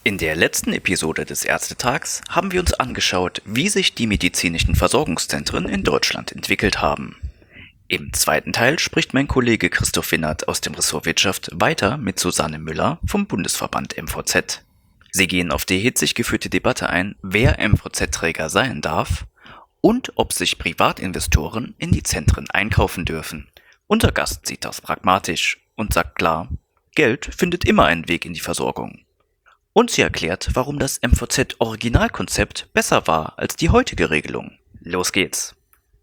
In der letzten Episode des Ärztetags haben wir uns angeschaut, wie sich die medizinischen Versorgungszentren in Deutschland entwickelt haben. Im zweiten Teil spricht mein Kollege Christoph Winnert aus dem Ressort Wirtschaft weiter mit Susanne Müller vom Bundesverband MVZ. Sie gehen auf die hitzig geführte Debatte ein, wer MVZ-Träger sein darf und ob sich Privatinvestoren in die Zentren einkaufen dürfen. Unser Gast sieht das pragmatisch und sagt klar, Geld findet immer einen Weg in die Versorgung. Und sie erklärt, warum das MVZ-Originalkonzept besser war als die heutige Regelung. Los geht's!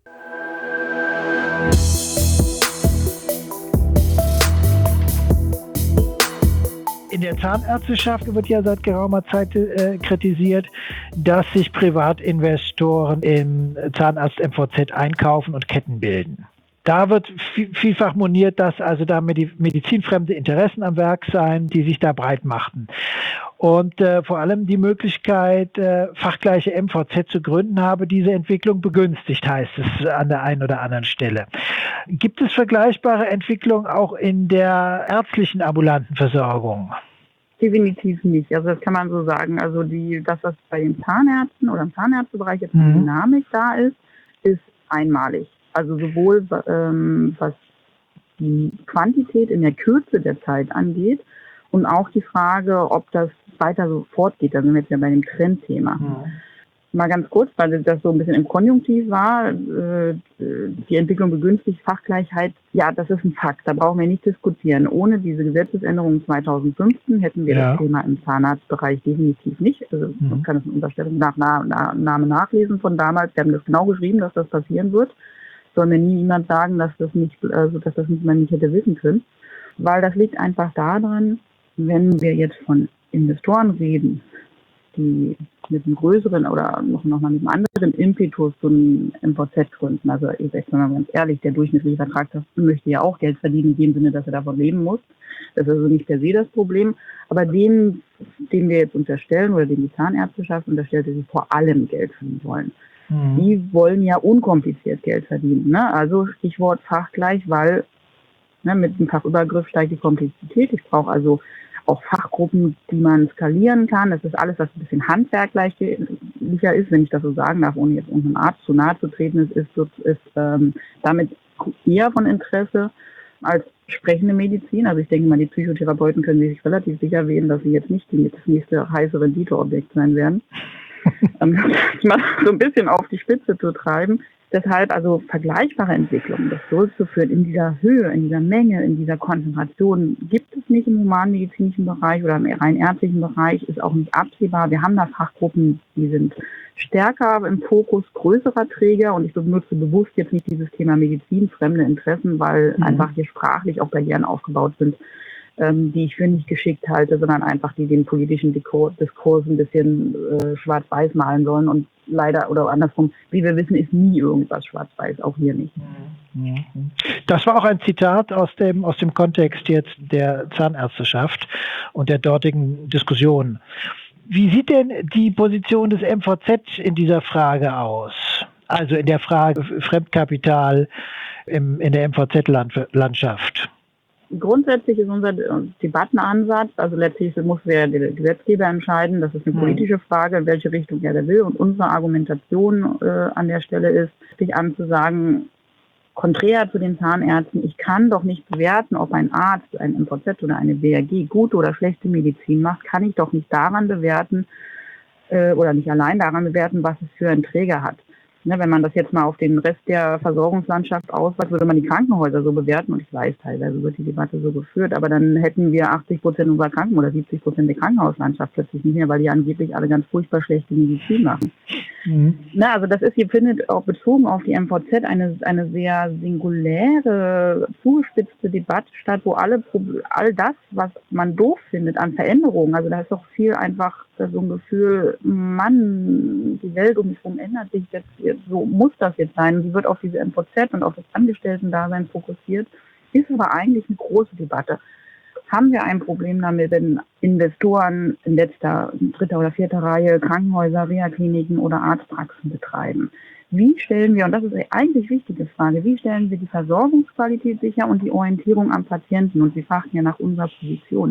In der Zahnärzteschaft wird ja seit geraumer Zeit kritisiert, dass sich Privatinvestoren im Zahnarzt-MVZ einkaufen und Ketten bilden. Da wird vielfach moniert, dass also da medizinfremde Interessen am Werk seien, die sich da breit machten. Und vor allem die Möglichkeit, fachgleiche MVZ zu gründen, habe diese Entwicklung begünstigt, heißt es an der einen oder anderen Stelle. Gibt es vergleichbare Entwicklungen auch in der ärztlichen ambulanten Versorgung? Definitiv nicht. Also das kann man so sagen. Also das, was bei den Zahnärzten oder im Zahnärztebereich jetzt eine Dynamik da ist einmalig. Also sowohl was die Quantität in der Kürze der Zeit angeht und auch die Frage, ob das weiter so fortgeht. Da sind wir jetzt ja bei dem Trendthema. Mal ganz kurz, weil das so ein bisschen im Konjunktiv war, die Entwicklung begünstigt Fachgleichheit, ja, das ist ein Fakt, da brauchen wir nicht diskutieren. Ohne diese Gesetzesänderung 2015 hätten wir das Thema im Zahnarztbereich definitiv nicht. Also man kann es in Unterstellung nach Name nachlesen von damals, wir haben das genau geschrieben, dass das passieren wird. Soll mir nie jemand sagen, dass das nicht, man nicht hätte wissen können. Weil das liegt einfach daran, wenn wir jetzt von Investoren reden, die mit einem größeren oder noch mal mit einem anderen Impetus so ein MVZ gründen. Also ich sage mal ganz ehrlich, der durchschnittliche Vertragshaft möchte ja auch Geld verdienen, in dem Sinne, dass er davon leben muss. Das ist also nicht per se das Problem. Aber dem wir jetzt unterstellen oder dem die Zahnärzteschaft unterstellt, dass sie vor allem Geld verdienen wollen. Die wollen ja unkompliziert Geld verdienen. Ne? Also Stichwort fachgleich, weil mit dem Fachübergriff steigt die Komplexität. Ich brauche also auch Fachgruppen, die man skalieren kann. Das ist alles, was ein bisschen handwerklicher ist, wenn ich das so sagen darf, ohne jetzt irgendeinem Arzt zu nahe zu treten, ist damit eher von Interesse als sprechende Medizin. Also ich denke mal, die Psychotherapeuten können sich relativ sicher wählen, dass sie jetzt nicht das nächste heiße Renditeobjekt sein werden. Mal so ein bisschen auf die Spitze zu treiben. Deshalb also vergleichbare Entwicklungen, das durchzuführen in dieser Höhe, in dieser Menge, in dieser Konzentration, gibt es nicht im humanmedizinischen Bereich oder im rein ärztlichen Bereich, ist auch nicht absehbar. Wir haben da Fachgruppen, die sind stärker im Fokus größerer Träger und ich benutze bewusst jetzt nicht dieses Thema medizinfremde Interessen, weil einfach hier sprachlich auch Barrieren aufgebaut sind, die ich für nicht geschickt halte, sondern einfach die den politischen Diskurs ein bisschen schwarz-weiß malen sollen. Und leider, oder andersrum, wie wir wissen, ist nie irgendwas schwarz-weiß, auch hier nicht. Das war auch ein Zitat aus dem Kontext jetzt der Zahnärzteschaft und der dortigen Diskussion. Wie sieht denn die Position des MVZ in dieser Frage aus? Also in der Frage Fremdkapital in der MVZ-Landschaft? Grundsätzlich ist unser Debattenansatz, also letztlich muss der Gesetzgeber entscheiden, das ist eine politische Frage, in welche Richtung er will. Und unsere Argumentation an der Stelle ist, sich anzusagen, konträr zu den Zahnärzten, ich kann doch nicht bewerten, ob ein Arzt, ein MVZ oder eine BRG gute oder schlechte Medizin macht, kann ich doch nicht daran bewerten oder nicht allein daran bewerten, was es für einen Träger hat. Ne, wenn man das jetzt mal auf den Rest der Versorgungslandschaft ausweitet, würde man die Krankenhäuser so bewerten. Und ich weiß, teilweise wird die Debatte so geführt, aber dann hätten wir 80% unserer oder 70% der Krankenhauslandschaft plötzlich nicht mehr, weil die angeblich alle ganz furchtbar schlechte Medizin machen. Na, also das ist, hier findet auch bezogen auf die MVZ eine sehr singuläre, zugespitzte Debatte statt, wo all das, was man doof findet an Veränderungen, also da ist doch viel einfach so ein Gefühl, Mann, die Welt um mich herum ändert sich jetzt, so muss das jetzt sein. Sie wird auf diese MVZ und auf das Angestellten-Dasein fokussiert, ist aber eigentlich eine große Debatte. Haben wir ein Problem damit, wenn Investoren in dritter oder vierter Reihe Krankenhäuser, Reha-Kliniken oder Arztpraxen betreiben? Wie stellen wir, und das ist eine eigentlich wichtige Frage, wie stellen wir die Versorgungsqualität sicher und die Orientierung am Patienten? Und Sie fragten ja nach unserer Position.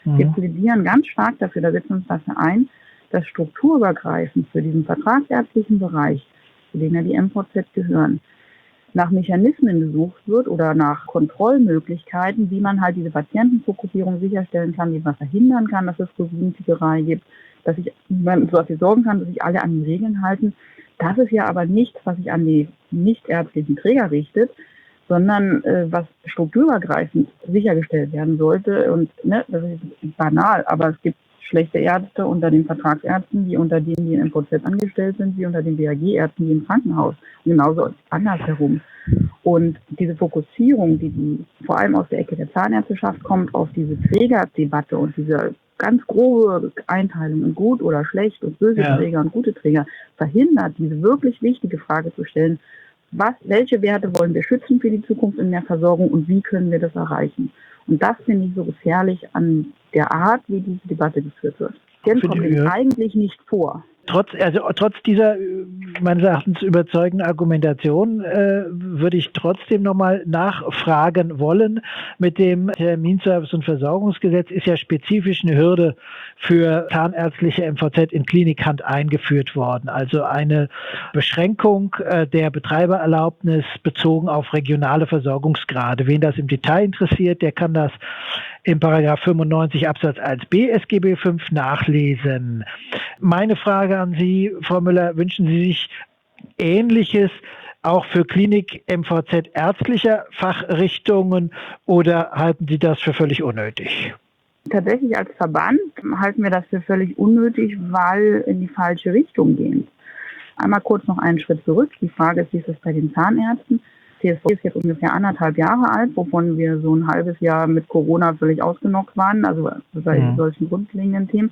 Wir plädieren ganz stark dafür, da setzen wir uns dafür ein, dass strukturübergreifend für diesen vertragsärztlichen Bereich, zu dem ja die MVZ gehören, nach Mechanismen gesucht wird oder nach Kontrollmöglichkeiten, wie man halt diese Patientenfokussierung sicherstellen kann, wie man verhindern kann, dass es Rosinenpickerei gibt, dass man so dafür sorgen kann, dass sich alle an die Regeln halten. Das ist ja aber nichts, was sich an die nichtärztlichen Träger richtet, sondern was strukturübergreifend sichergestellt werden sollte. Und das ist banal, aber es gibt schlechte Ärzte unter den Vertragsärzten, wie unter denen, die in MVZ angestellt sind, wie unter den BAG-Ärzten, die im Krankenhaus. Und genauso andersherum. Und diese Fokussierung, die vor allem aus der Ecke der Zahnärzteschaft kommt, auf diese Trägerdebatte und diese ganz grobe Einteilung in gut oder schlecht und böse Träger und gute Träger, verhindert, diese wirklich wichtige Frage zu stellen, welche Werte wollen wir schützen für die Zukunft in der Versorgung und wie können wir das erreichen? Und das finde ich so gefährlich an der Art, wie diese Debatte geführt wird. Dem kommt es eigentlich nicht vor. Trotz dieser meines Erachtens überzeugenden Argumentation würde ich trotzdem nochmal nachfragen wollen. Mit dem Terminservice- und Versorgungsgesetz ist ja spezifisch eine Hürde für zahnärztliche MVZ in Klinikhand eingeführt worden. Also eine Beschränkung der Betreibererlaubnis bezogen auf regionale Versorgungsgrade. Wen das im Detail interessiert, der kann das im § 95 Absatz 1b SGB V nachlesen. Meine Frage an Sie, Frau Müller, wünschen Sie sich Ähnliches auch für Klinik MVZ ärztlicher Fachrichtungen oder halten Sie das für völlig unnötig? Tatsächlich als Verband halten wir das für völlig unnötig, weil in die falsche Richtung gehen. Einmal kurz noch einen Schritt zurück. Die Frage ist, wie ist es bei den Zahnärzten? TSV ist jetzt ungefähr 1,5 Jahre alt, wovon wir so ein halbes Jahr mit Corona völlig ausgenockt waren, also bei solchen grundlegenden Themen.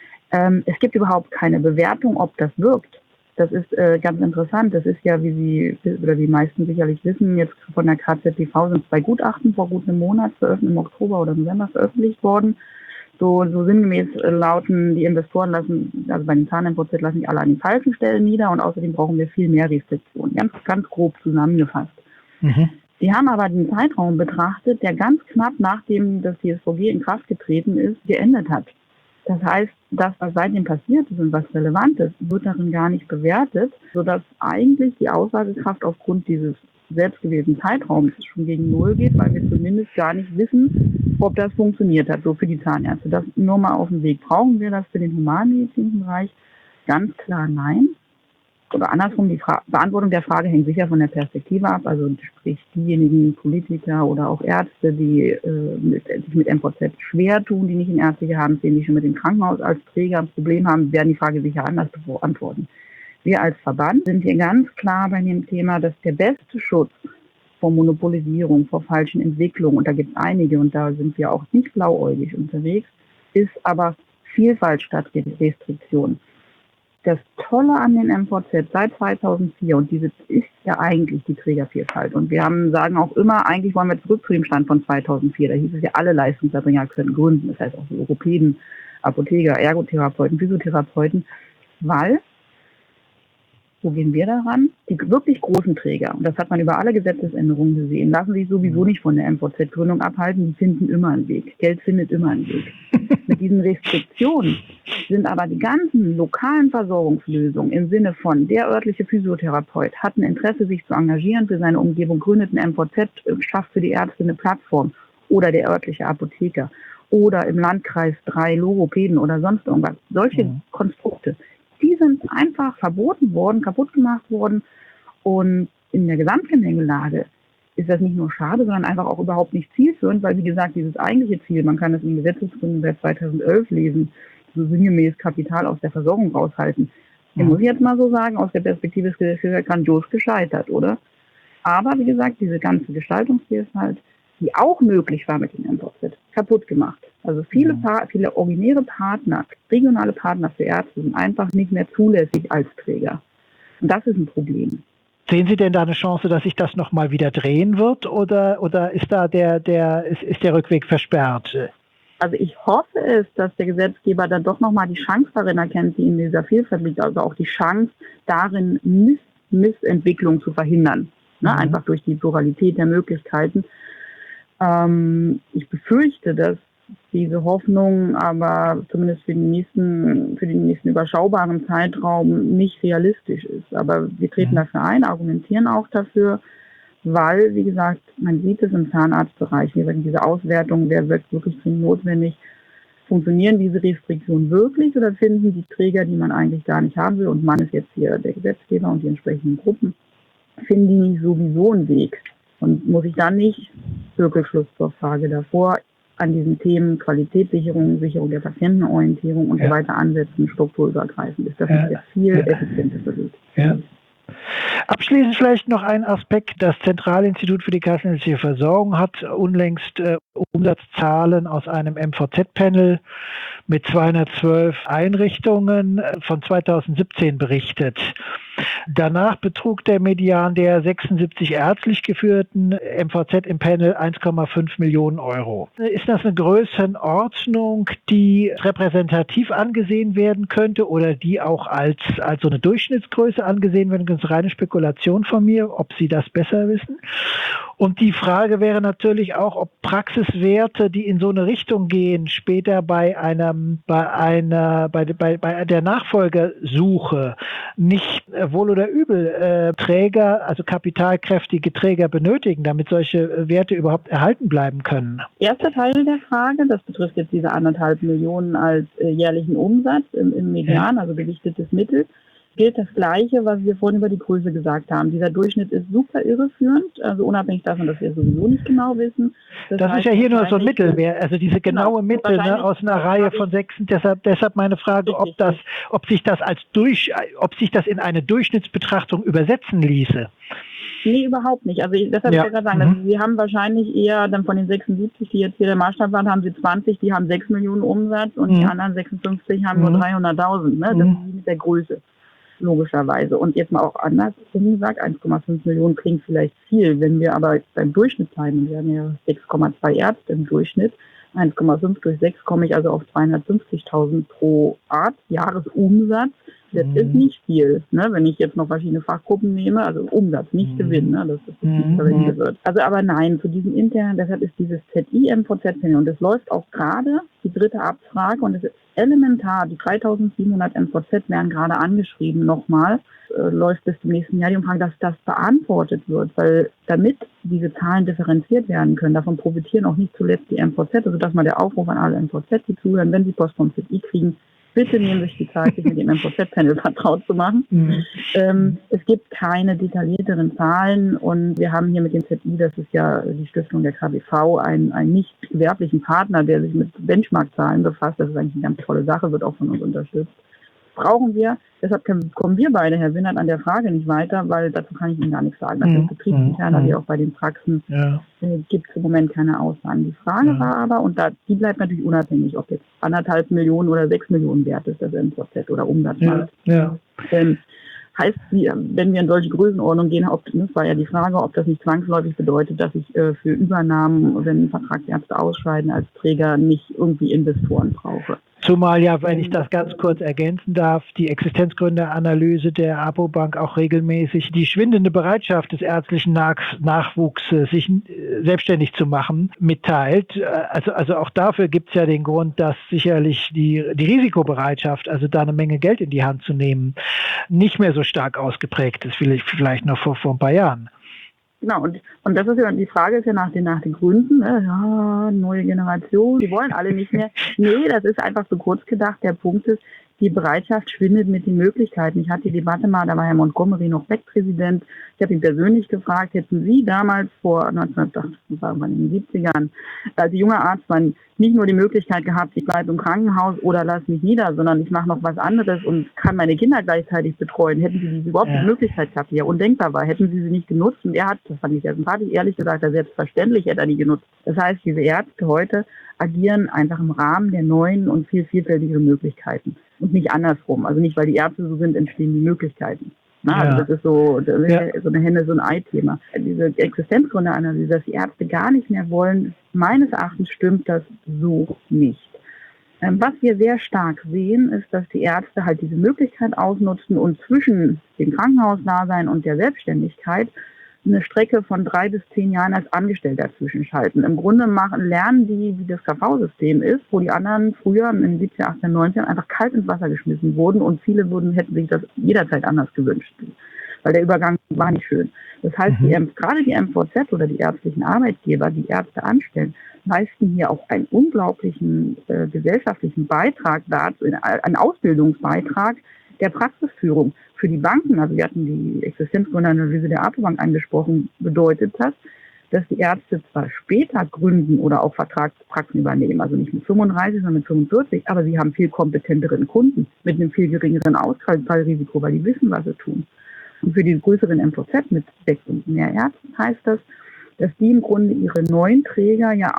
Es gibt überhaupt keine Bewertung, ob das wirkt. Das ist ganz interessant. Das ist ja, wie Sie oder die meisten sicherlich wissen, jetzt von der KZTV sind 2 Gutachten vor gut einem Monat im Oktober oder November veröffentlicht worden. So sinngemäß lauten, die Investoren lassen, also bei den Zahn-MVZ lassen die alle an den falschen Stellen nieder und außerdem brauchen wir viel mehr Restriktionen. Ganz grob zusammengefasst. Sie haben aber den Zeitraum betrachtet, der ganz knapp nachdem das TSVG in Kraft getreten ist, geendet hat. Das heißt, das, was seitdem passiert ist und was relevant ist, wird darin gar nicht bewertet, sodass eigentlich die Aussagekraft aufgrund dieses selbstgewählten Zeitraums schon gegen Null geht, weil wir zumindest gar nicht wissen, ob das funktioniert hat, so für die Zahnärzte. Das nur mal auf dem Weg. Brauchen wir das für den humanmedizinischen Bereich? Ganz klar nein. Oder andersrum, die Beantwortung der Frage hängt sicher von der Perspektive ab, also sprich diejenigen Politiker oder auch Ärzte, die sich mit MVZ schwer tun, die nicht in ärztliche Hand sehen, die schon mit dem Krankenhaus als Träger ein Problem haben, werden die Frage sicher anders beantworten. Wir als Verband sind hier ganz klar bei dem Thema, dass der beste Schutz vor Monopolisierung, vor falschen Entwicklungen, und da gibt es einige und da sind wir auch nicht blauäugig unterwegs, ist aber Vielfalt statt Restriktion. Das Tolle an den MVZ seit 2004, und diese ist ja eigentlich die Trägervielfalt. Und wir sagen auch immer, eigentlich wollen wir zurück zu dem Stand von 2004. Da hieß es ja, alle Leistungserbringer können gründen. Das heißt auch die Logopäden, Apotheker, Ergotherapeuten, Physiotherapeuten. Weil, wo gehen wir daran? Die wirklich großen Träger, und das hat man über alle Gesetzesänderungen gesehen, lassen sich sowieso nicht von der MVZ-Gründung abhalten. Die finden immer einen Weg. Geld findet immer einen Weg. Mit diesen Restriktionen sind aber die ganzen lokalen Versorgungslösungen im Sinne von der örtliche Physiotherapeut hat ein Interesse, sich zu engagieren für seine Umgebung, gründet ein MVZ, schafft für die Ärzte eine Plattform, oder der örtliche Apotheker oder im Landkreis 3 Logopäden oder sonst irgendwas. Solche Konstrukte, die sind einfach verboten worden, kaputt gemacht worden, und in der Gesamtgemengelage ist das nicht nur schade, sondern einfach auch überhaupt nicht zielführend, weil, wie gesagt, dieses eigentliche Ziel, man kann das in Gesetzesgründen seit 2011 lesen, so sinngemäß Kapital aus der Versorgung raushalten. Ich muss jetzt mal so sagen, aus der Perspektive ist das grandios gescheitert, oder? Aber, wie gesagt, diese ganze Gestaltungsvielfalt, die auch möglich war mit dem MVZ, kaputt gemacht. Also viele originäre Partner, regionale Partner für Ärzte sind einfach nicht mehr zulässig als Träger. Und das ist ein Problem. Sehen Sie denn da eine Chance, dass sich das nochmal wieder drehen wird, oder ist da ist der Rückweg versperrt? Also ich hoffe es, dass der Gesetzgeber dann doch nochmal die Chance darin erkennt, die in dieser Vielfalt liegt, also auch die Chance darin, Missentwicklung zu verhindern. Einfach durch die Pluralität der Möglichkeiten. Ich befürchte, dass diese Hoffnung aber zumindest für den nächsten überschaubaren Zeitraum nicht realistisch ist. Aber wir treten dafür ein, argumentieren auch dafür, weil, wie gesagt, man sieht es im Zahnarztbereich, wie gesagt, diese Auswertung, wer wird wirklich dringend notwendig, funktionieren diese Restriktionen wirklich oder finden die Träger, die man eigentlich gar nicht haben will, und man ist jetzt hier der Gesetzgeber und die entsprechenden Gruppen, finden die nicht sowieso einen Weg? Und muss ich dann nicht, Zirkelschluss zur Frage davor, an diesen Themen Qualitätssicherung, Sicherung der Patientenorientierung und so weiter ansetzen, strukturübergreifend ist das nicht der viel effizientere Weg. Ja. Abschließend vielleicht noch ein Aspekt. Das Zentralinstitut für die kassenärztliche Versorgung hat unlängst Umsatzzahlen aus einem MVZ-Panel mit 212 Einrichtungen von 2017 berichtet. Danach betrug der Median der 76 ärztlich geführten MVZ im Panel 1,5 Millionen Euro. Ist das eine Größenordnung, die repräsentativ angesehen werden könnte oder die auch als so eine Durchschnittsgröße angesehen werden könnte? Das ist reine Spekulation von mir, ob Sie das besser wissen. Und die Frage wäre natürlich auch, ob Praxiswerte, die in so eine Richtung gehen, später bei der Nachfolgersuche nicht wohl oder übel Träger, also kapitalkräftige Träger benötigen, damit solche Werte überhaupt erhalten bleiben können. Erster Teil der Frage, das betrifft jetzt diese 1,5 Millionen als jährlichen Umsatz im Median, also gewichtetes Mittel, gilt das Gleiche, was wir vorhin über die Größe gesagt haben. Dieser Durchschnitt ist super irreführend, also unabhängig davon, dass wir sowieso nicht genau wissen. Das ist ja hier nur so ein Mittelwert, also diese genaue Mitte aus einer Reihe von 6. Deshalb meine Frage, ob sich das in eine Durchschnittsbetrachtung übersetzen ließe. Nee, überhaupt nicht. Also deshalb will ich gerade sagen, Sie haben wahrscheinlich eher dann von den 76, die jetzt hier der Maßstab waren, haben Sie 20, die haben 6 Millionen Umsatz und die anderen 56 haben nur 300.000. Ne? Das ist mit der Größe. Logischerweise. Und jetzt mal auch andersrum gesagt, 1,5 Millionen klingt vielleicht viel, wenn wir aber beim Durchschnitt bleiben, wir haben ja 6,2 Ärzte im Durchschnitt, 1,5 durch 6 komme ich also auf 250.000 pro Arzt, Jahresumsatz. Das ist nicht viel, ne? Wenn ich jetzt noch verschiedene Fachgruppen nehme, also Umsatz, nicht Gewinn, ne? Dass das nicht verwendet wird. Also aber nein, zu diesem internen, deshalb ist dieses ZI-MVZ-Panel und das läuft auch gerade, die dritte Abfrage, und es ist elementar, die 3.700 MVZ werden gerade angeschrieben nochmal, läuft bis zum nächsten Jahr die Umfrage, dass das beantwortet wird, weil damit diese Zahlen differenziert werden können, davon profitieren auch nicht zuletzt die MVZ, also dass mal der Aufruf an alle MVZ, die zuhören, wenn sie Post vom ZI kriegen, bitte nehmen sich die Zeit, sich mit dem MVZ-Panel vertraut zu machen. Es gibt keine detaillierteren Zahlen und wir haben hier mit dem ZI, das ist ja die Stiftung der KBV, einen nicht gewerblichen Partner, der sich mit Benchmark-Zahlen befasst. Das ist eigentlich eine ganz tolle Sache, wird auch von uns unterstützt. Brauchen wir, deshalb kommen wir beide, Herr Winnert, an der Frage nicht weiter, weil dazu kann ich Ihnen gar nichts sagen. Das ist betriebsinterner, wie auch bei den Praxen, gibt es im Moment keine Aussagen. Die Frage war aber, und die bleibt natürlich unabhängig, ob jetzt 1,5 Millionen oder 6 Millionen wert ist, das MVZ oder Umsatz. Heißt, wenn wir in solche Größenordnungen gehen, das war ja die Frage, ob das nicht zwangsläufig bedeutet, dass ich für Übernahmen, wenn Vertragsärzte ausscheiden als Träger, nicht irgendwie Investoren brauche. Zumal ja, wenn ich das ganz kurz ergänzen darf, die Existenzgründeranalyse der APO-Bank auch regelmäßig die schwindende Bereitschaft des ärztlichen Nachwuchses, sich selbstständig zu machen, mitteilt. Also auch dafür gibt es ja den Grund, dass sicherlich die Risikobereitschaft, also da eine Menge Geld in die Hand zu nehmen, nicht mehr so stark ausgeprägt ist, vielleicht noch vor ein paar Jahren. Genau, und das ist ja, die Frage ist ja nach den Gründen, neue Generation, die wollen alle nicht mehr. Nee, das ist einfach zu kurz gedacht. Der Punkt ist, die Bereitschaft schwindet mit den Möglichkeiten. Ich hatte die Debatte mal, da war Herr Montgomery noch Beck-Präsident. Ich habe ihn persönlich gefragt, hätten Sie damals vor 1970ern als junger Arzt nicht nur die Möglichkeit gehabt, ich bleibe im Krankenhaus oder lass mich nieder, sondern ich mache noch was anderes und kann meine Kinder gleichzeitig betreuen. Hätten Sie überhaupt die Möglichkeit gehabt, die ja undenkbar war, hätten Sie sie nicht genutzt? Und er hat, das fand ich sehr sympathisch, ehrlich gesagt, selbstverständlich hätte er die genutzt. Das heißt, diese Ärzte heute agieren einfach im Rahmen der neuen und viel vielfältigeren Möglichkeiten. Und nicht andersrum. Also nicht, weil die Ärzte so sind, entstehen die Möglichkeiten. Also das ist so eine Henne, so ein Ei-Thema. Diese Existenzgründeranalyse, dass die Ärzte gar nicht mehr wollen, meines Erachtens stimmt das so nicht. Was wir sehr stark sehen, ist, dass die Ärzte halt diese Möglichkeit ausnutzen und zwischen dem Krankenhausdasein und der Selbstständigkeit eine Strecke von 3 bis 10 Jahren als Angestellter zwischenschalten. Im Grunde lernen die, wie das KV-System ist, wo die anderen früher in den 17, 18, 19 einfach kalt ins Wasser geschmissen wurden und viele hätten sich das jederzeit anders gewünscht, weil der Übergang war nicht schön. Das heißt, gerade die MVZ oder die ärztlichen Arbeitgeber, die Ärzte anstellen, leisten hier auch einen unglaublichen gesellschaftlichen Beitrag dazu, einen Ausbildungsbeitrag der Praxisführung. Für die Banken, also wir hatten die Existenzgründeranalyse der APO-Bank angesprochen, bedeutet das, dass die Ärzte zwar später gründen oder auch Vertragspraxen übernehmen, also nicht mit 35, sondern mit 45, aber sie haben viel kompetenteren Kunden mit einem viel geringeren Ausfallrisiko, weil die wissen, was sie tun. Und für die größeren MVZ mit 6 und mehr Ärzten heißt das, dass die im Grunde ihre neuen Träger ja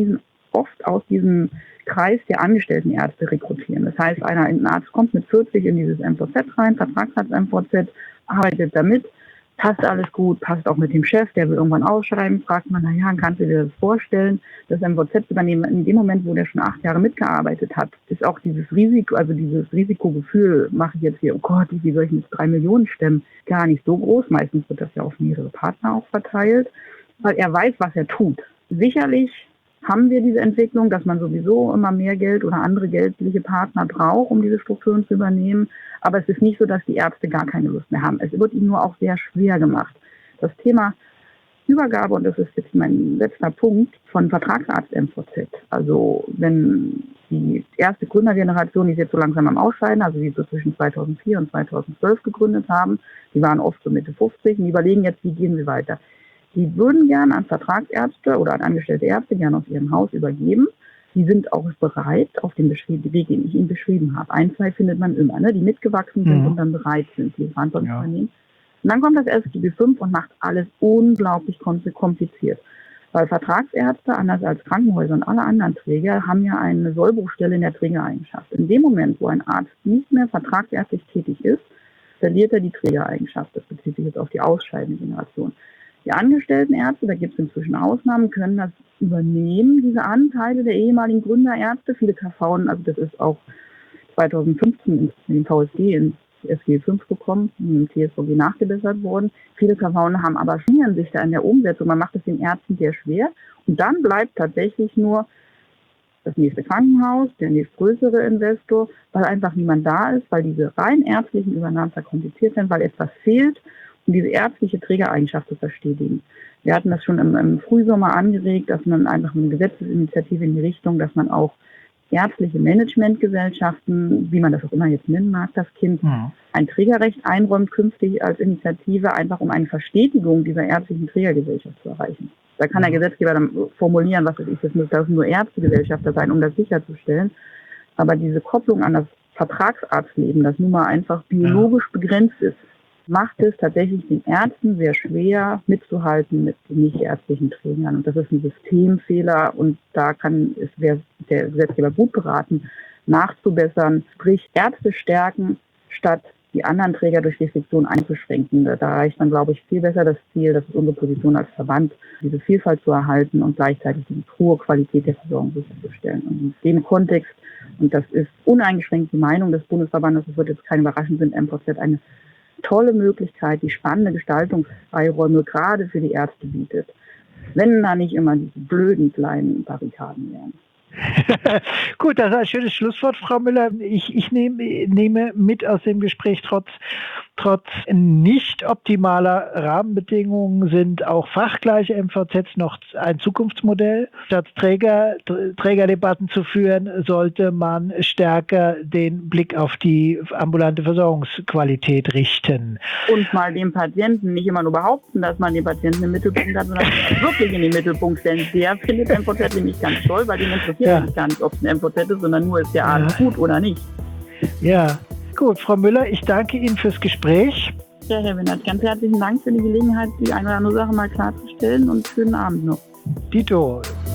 oft aus diesem Kreis der angestellten Ärzte rekrutieren. Das heißt, ein Arzt kommt mit 40 in dieses MVZ rein, Vertragsarzt MVZ, arbeitet damit, passt alles gut, passt auch mit dem Chef, der will irgendwann ausschreiben, fragt man, kannst du dir das vorstellen, das MVZ übernehmen? In dem Moment, wo der schon 8 Jahre mitgearbeitet hat, ist auch dieses Risiko, also dieses Risikogefühl, mache ich jetzt hier, oh Gott, wie soll ich mit 3 Millionen stemmen, gar nicht so groß. Meistens wird das ja auf mehrere Partner auch verteilt, weil er weiß, was er tut. Sicherlich haben wir diese Entwicklung, dass man sowieso immer mehr Geld oder andere geldliche Partner braucht, um diese Strukturen zu übernehmen. Aber es ist nicht so, dass die Ärzte gar keine Lust mehr haben. Es wird ihnen nur auch sehr schwer gemacht. Das Thema Übergabe, und das ist jetzt mein letzter Punkt, von Vertragsarzt MVZ. Also wenn die erste Gründergeneration, die ist jetzt so langsam am Ausscheiden, also die so zwischen 2004 und 2012 gegründet haben, die waren oft so Mitte 50 und die überlegen jetzt, wie gehen wir weiter. Die würden gerne an Vertragsärzte oder an angestellte Ärzte gerne aus ihrem Haus übergeben. Die sind auch bereit auf den Weg, den ich Ihnen beschrieben habe. 1, 2 findet man immer, die mitgewachsen sind und dann bereit sind, die Verantwortung zu übernehmen. Und dann kommt das SGB V und macht alles unglaublich kompliziert. Weil Vertragsärzte, anders als Krankenhäuser und alle anderen Träger, haben ja eine Sollbruchstelle in der Trägereigenschaft. In dem Moment, wo ein Arzt nicht mehr vertragsärztlich tätig ist, verliert er die Trägereigenschaft. Das bezieht sich jetzt auf die ausscheidende Generation. Die angestellten Ärzte, da gibt es inzwischen Ausnahmen, können das übernehmen, diese Anteile der ehemaligen Gründerärzte. Viele KV, also das ist auch 2015 mit dem VSG ins SGB V gekommen, im TSVG nachgebessert worden. Viele KV haben aber schmieren sich da in der Umsetzung. Man macht es den Ärzten sehr schwer. Und dann bleibt tatsächlich nur das nächste Krankenhaus, der nächstgrößere Investor, weil einfach niemand da ist, weil diese rein ärztlichen Übernahmen verkompliziert sind, weil etwas fehlt, um diese ärztliche Trägereigenschaft zu verstetigen. Wir hatten das schon im Frühsommer angeregt, dass man einfach eine Gesetzesinitiative in die Richtung, dass man auch ärztliche Managementgesellschaften, wie man das auch immer jetzt nennen mag, das Kind, ein Trägerrecht einräumt künftig als Initiative, einfach um eine Verstetigung dieser ärztlichen Trägergesellschaft zu erreichen. Da kann der Gesetzgeber dann formulieren, was weiß ich, das dürfen nur Ärztegesellschafter sein, um das sicherzustellen. Aber diese Kopplung an das Vertragsarztleben, das nun mal einfach biologisch begrenzt ist, macht es tatsächlich den Ärzten sehr schwer mitzuhalten mit den nichtärztlichen Trägern. Und das ist ein Systemfehler und da wäre der Gesetzgeber gut beraten, nachzubessern, sprich Ärzte stärken, statt die anderen Träger durch Restriktionen einzuschränken. Da erreicht man, glaube ich, viel besser das Ziel, das ist unsere Position als Verband, diese Vielfalt zu erhalten und gleichzeitig die hohe Qualität der Versorgung sicherzustellen. Und in dem Kontext, und das ist uneingeschränkt die Meinung des Bundesverbandes, es wird jetzt kein Überraschend, sind MVZ eine tolle Möglichkeit, die spannende Gestaltungsfreiräume gerade für die Ärzte bietet. Wenn da nicht immer diese blöden kleinen Barrikaden wären. Gut, das ist ein schönes Schlusswort, Frau Müller. Ich nehme mit aus dem Gespräch, trotz nicht optimaler Rahmenbedingungen sind auch fachgleiche MVZs noch ein Zukunftsmodell. Statt Trägerdebatten zu führen, sollte man stärker den Blick auf die ambulante Versorgungsqualität richten. Und mal dem Patienten nicht immer nur behaupten, dass man den Patienten im Mittelpunkt hat, sondern wirklich in den Mittelpunkt stellen. Der findet MVZ nämlich ganz toll, weil den interessiert nämlich gar nicht, ob es ein MVZ ist, sondern nur, ist der Arzt gut oder nicht. Ja. Gut, Frau Müller, ich danke Ihnen fürs Gespräch. Ja, Herr Winnert, ganz herzlichen Dank für die Gelegenheit, die eine oder andere Sache mal klarzustellen und schönen Abend noch. Dito.